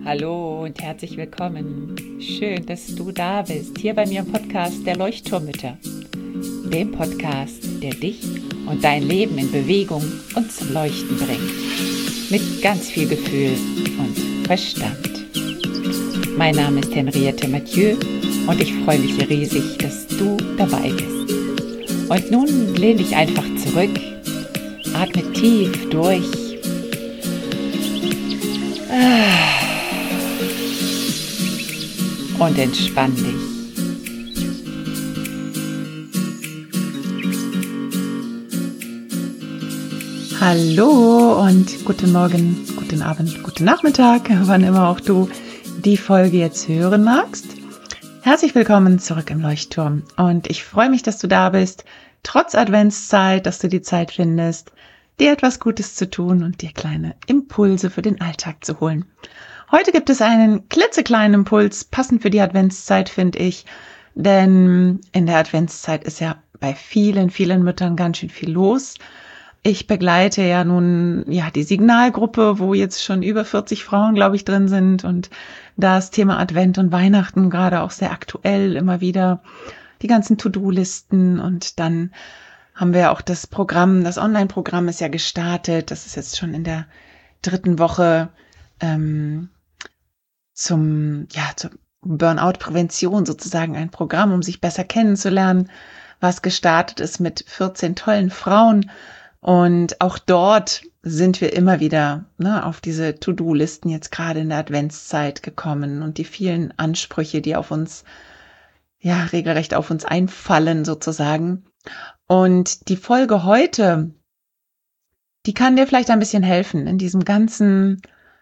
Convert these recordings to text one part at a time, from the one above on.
Hallo und herzlich willkommen. Schön, dass du da bist, hier bei mir im Podcast der Leuchtturmmütter. Dem Podcast, der dich und dein Leben in Bewegung und zum Leuchten bringt. Mit ganz viel Gefühl und Verstand. Mein Name ist Henriette Mathieu und ich freue mich riesig, dass du dabei bist. Und nun lehn dich einfach zurück, atme tief durch. Und entspann dich. Hallo und guten Morgen, guten Abend, guten Nachmittag, wann immer auch du die Folge jetzt hören magst. Herzlich willkommen zurück im Leuchtturm und ich freue mich, dass du da bist, trotz Adventszeit, dass du die Zeit findest, dir etwas Gutes zu tun und dir kleine Impulse für den Alltag zu holen. Heute gibt es einen klitzekleinen Impuls, passend für die Adventszeit, finde ich, denn in der Adventszeit ist ja bei vielen, vielen Müttern ganz schön viel los. Ich begleite ja nun die Signalgruppe, wo jetzt schon über 40 Frauen, glaube ich, drin sind und das Thema Advent und Weihnachten gerade auch sehr aktuell, immer wieder die ganzen To-Do-Listen und dann haben wir auch das Programm, das Online-Programm ist ja gestartet, das ist jetzt schon in der 3. Woche zur Burnout-Prävention sozusagen ein Programm, um sich besser kennenzulernen, was gestartet ist mit 14 tollen Frauen. Und auch dort sind wir immer wieder auf diese To-Do-Listen jetzt gerade in der Adventszeit gekommen und die vielen Ansprüche, die auf uns, regelrecht auf uns einfallen sozusagen. Und die Folge heute, die kann dir vielleicht ein bisschen helfen in diesem ganzen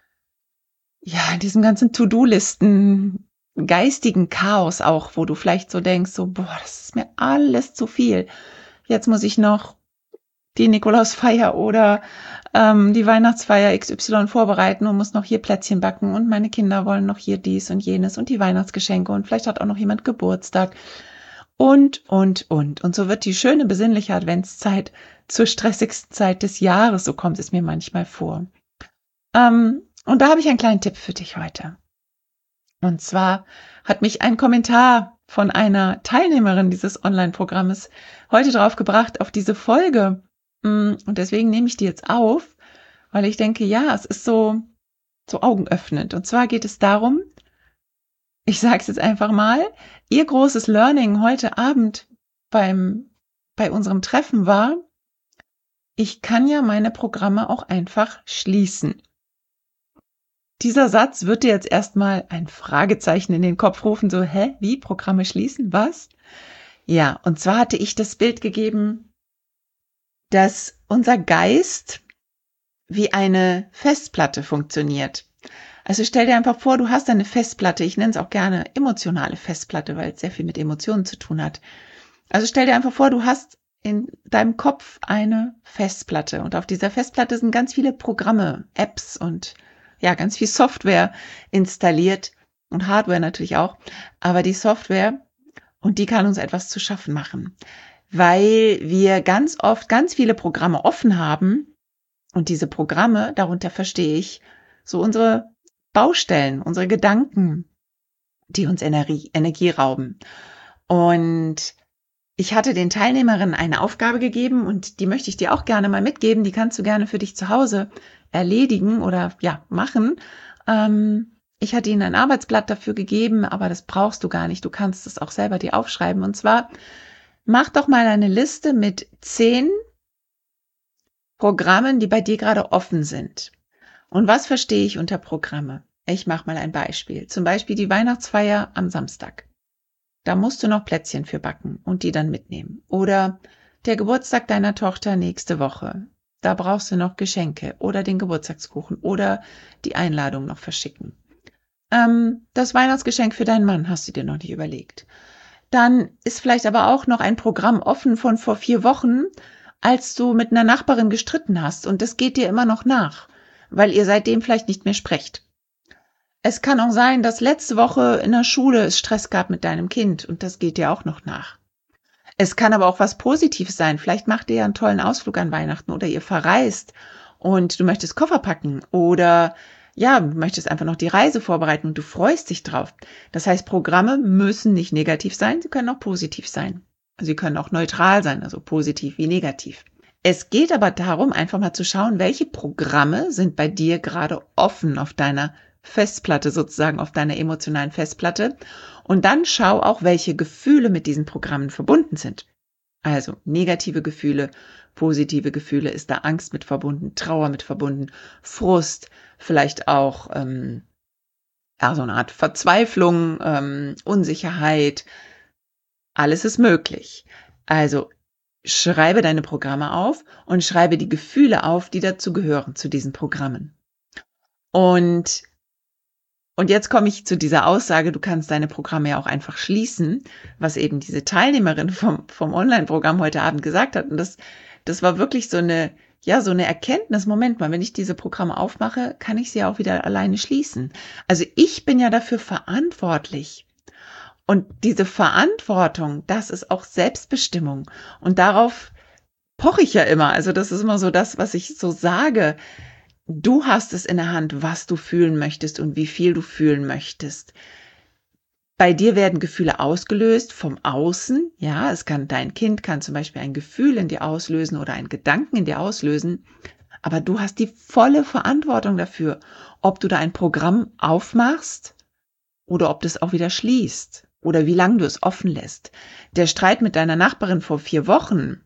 To-Do-Listen, geistigen Chaos auch, wo du vielleicht so denkst, das ist mir alles zu viel. Jetzt muss ich noch die Nikolausfeier oder die Weihnachtsfeier XY vorbereiten und muss noch hier Plätzchen backen und meine Kinder wollen noch hier dies und jenes und die Weihnachtsgeschenke und vielleicht hat auch noch jemand Geburtstag und. Und so wird die schöne, besinnliche Adventszeit zur stressigsten Zeit des Jahres, so kommt es mir manchmal vor. Und da habe ich einen kleinen Tipp für dich heute. Und zwar hat mich ein Kommentar von einer Teilnehmerin dieses Online-Programmes heute drauf gebracht auf diese Folge. Und deswegen nehme ich die jetzt auf, weil ich denke, es ist so augenöffnend. Und zwar geht es darum, ich sage es jetzt einfach mal, ihr großes Learning heute Abend bei unserem Treffen war, ich kann ja meine Programme auch einfach schließen. Dieser Satz wird dir jetzt erstmal ein Fragezeichen in den Kopf rufen, so, wie, Programme schließen, was? Ja, und zwar hatte ich das Bild gegeben, dass unser Geist wie eine Festplatte funktioniert. Also stell dir einfach vor, du hast eine Festplatte, ich nenne es auch gerne emotionale Festplatte, weil es sehr viel mit Emotionen zu tun hat. Also stell dir einfach vor, du hast in deinem Kopf eine Festplatte und auf dieser Festplatte sind ganz viele Programme, Apps und ganz viel Software installiert und Hardware natürlich auch, aber die Software, und die kann uns etwas zu schaffen machen, weil wir ganz oft ganz viele Programme offen haben und diese Programme, darunter verstehe ich so unsere Baustellen, unsere Gedanken, die uns Energie rauben. Und ich hatte den Teilnehmerinnen eine Aufgabe gegeben und die möchte ich dir auch gerne mal mitgeben. Die kannst du gerne für dich zu Hause erledigen oder machen. Ich hatte ihnen ein Arbeitsblatt dafür gegeben, aber das brauchst du gar nicht. Du kannst es auch selber dir aufschreiben. Und zwar, mach doch mal eine Liste mit 10 Programmen, die bei dir gerade offen sind. Und was verstehe ich unter Programme? Ich mache mal ein Beispiel. Zum Beispiel die Weihnachtsfeier am Samstag. Da musst du noch Plätzchen für backen und die dann mitnehmen. Oder der Geburtstag deiner Tochter nächste Woche. Da brauchst du noch Geschenke oder den Geburtstagskuchen oder die Einladung noch verschicken. Das Weihnachtsgeschenk für deinen Mann hast du dir noch nicht überlegt. Dann ist vielleicht aber auch noch ein Programm offen von vor 4 Wochen, als du mit einer Nachbarin gestritten hast und das geht dir immer noch nach, weil ihr seitdem vielleicht nicht mehr sprecht. Es kann auch sein, dass letzte Woche in der Schule es Stress gab mit deinem Kind und das geht dir auch noch nach. Es kann aber auch was Positives sein. Vielleicht macht ihr ja einen tollen Ausflug an Weihnachten oder ihr verreist und du möchtest Koffer packen oder ja, du möchtest einfach noch die Reise vorbereiten und du freust dich drauf. Das heißt, Programme müssen nicht negativ sein, sie können auch positiv sein. Sie können auch neutral sein, also positiv wie negativ. Es geht aber darum, einfach mal zu schauen, welche Programme sind bei dir gerade offen auf deiner Festplatte, sozusagen auf deiner emotionalen Festplatte. Und dann schau auch, welche Gefühle mit diesen Programmen verbunden sind. Also negative Gefühle, positive Gefühle, ist da Angst mit verbunden, Trauer mit verbunden, Frust, vielleicht auch so eine Art Verzweiflung, Unsicherheit. Alles ist möglich. Also schreibe deine Programme auf und schreibe die Gefühle auf, die dazu gehören, zu diesen Programmen. Und jetzt komme ich zu dieser Aussage, du kannst deine Programme ja auch einfach schließen, was eben diese Teilnehmerin vom Online-Programm heute Abend gesagt hat. Und das war wirklich so eine Erkenntnis. Moment mal, wenn ich diese Programme aufmache, kann ich sie auch wieder alleine schließen. Also ich bin ja dafür verantwortlich. Und diese Verantwortung, das ist auch Selbstbestimmung. Und darauf poche ich ja immer. Also das ist immer so das, was ich so sage. Du hast es in der Hand, was du fühlen möchtest und wie viel du fühlen möchtest. Bei dir werden Gefühle ausgelöst vom Außen. Ja, dein Kind kann zum Beispiel ein Gefühl in dir auslösen oder einen Gedanken in dir auslösen. Aber du hast die volle Verantwortung dafür, ob du da ein Programm aufmachst oder ob du es auch wieder schließt oder wie lange du es offen lässt. Der Streit mit deiner Nachbarin vor 4 Wochen.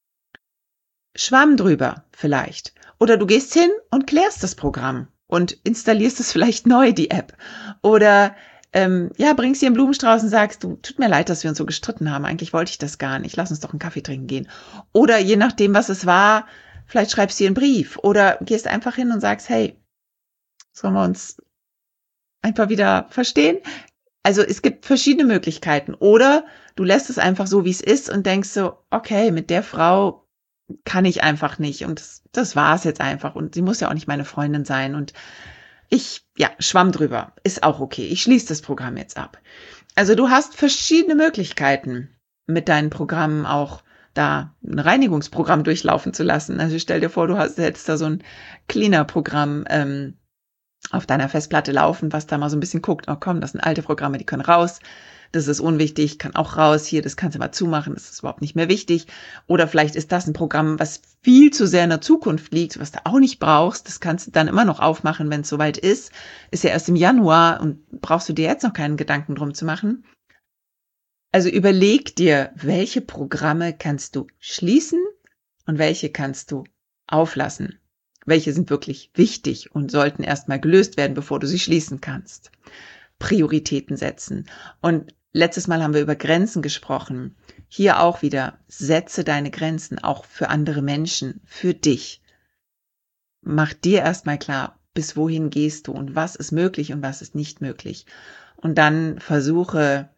Schwamm drüber vielleicht. Oder du gehst hin und klärst das Programm und installierst es vielleicht neu, die App. Oder bringst dir einen Blumenstrauß und sagst, du, tut mir leid, dass wir uns so gestritten haben. Eigentlich wollte ich das gar nicht. Lass uns doch einen Kaffee trinken gehen. Oder je nachdem, was es war, vielleicht schreibst du dir einen Brief. Oder gehst einfach hin und sagst, hey, sollen wir uns einfach wieder verstehen? Also es gibt verschiedene Möglichkeiten. Oder du lässt es einfach so, wie es ist und denkst so, okay, mit der Frau kann ich einfach nicht und das war es jetzt einfach und sie muss ja auch nicht meine Freundin sein und schwamm drüber, ist auch okay, ich schließe das Programm jetzt ab. Also du hast verschiedene Möglichkeiten, mit deinen Programmen auch da ein Reinigungsprogramm durchlaufen zu lassen. Also stell dir vor, du hättest da so ein Cleaner-Programm auf deiner Festplatte laufen, was da mal so ein bisschen guckt, oh komm, das sind alte Programme, die können raus. Das ist unwichtig, kann auch raus. Hier, das kannst du mal zumachen, das ist überhaupt nicht mehr wichtig. Oder vielleicht ist das ein Programm, was viel zu sehr in der Zukunft liegt, was du auch nicht brauchst. Das kannst du dann immer noch aufmachen, wenn es soweit ist. Ist ja erst im Januar und brauchst du dir jetzt noch keinen Gedanken drum zu machen. Also überleg dir, welche Programme kannst du schließen und welche kannst du auflassen. Welche sind wirklich wichtig und sollten erstmal gelöst werden, bevor du sie schließen kannst. Prioritäten setzen. Und letztes Mal haben wir über Grenzen gesprochen. Hier auch wieder, setze deine Grenzen, auch für andere Menschen, für dich. Mach dir erstmal klar, bis wohin gehst du und was ist möglich und was ist nicht möglich. Und dann versuche,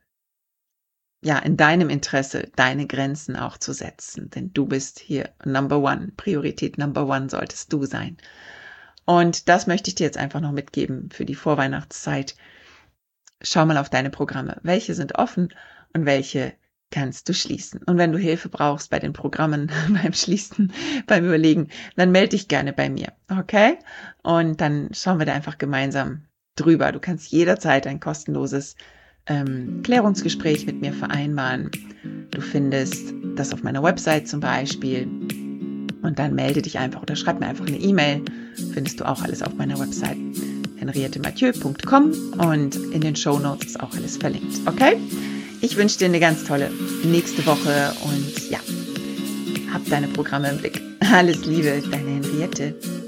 in deinem Interesse deine Grenzen auch zu setzen. Denn du bist hier Number One. Priorität Number One solltest du sein. Und das möchte ich dir jetzt einfach noch mitgeben für die Vorweihnachtszeit. Schau mal auf deine Programme. Welche sind offen und welche kannst du schließen? Und wenn du Hilfe brauchst bei den Programmen, beim Schließen, beim Überlegen, dann melde dich gerne bei mir. Okay? Und dann schauen wir da einfach gemeinsam drüber. Du kannst jederzeit ein kostenloses Klärungsgespräch mit mir vereinbaren. Du findest das auf meiner Website zum Beispiel. Und dann melde dich einfach oder schreib mir einfach eine E-Mail. Findest du auch alles auf meiner Website. henriettemathieu.com und in den Shownotes ist auch alles verlinkt. Okay? Ich wünsche dir eine ganz tolle nächste Woche und hab deine Programme im Blick. Alles Liebe, deine Henriette.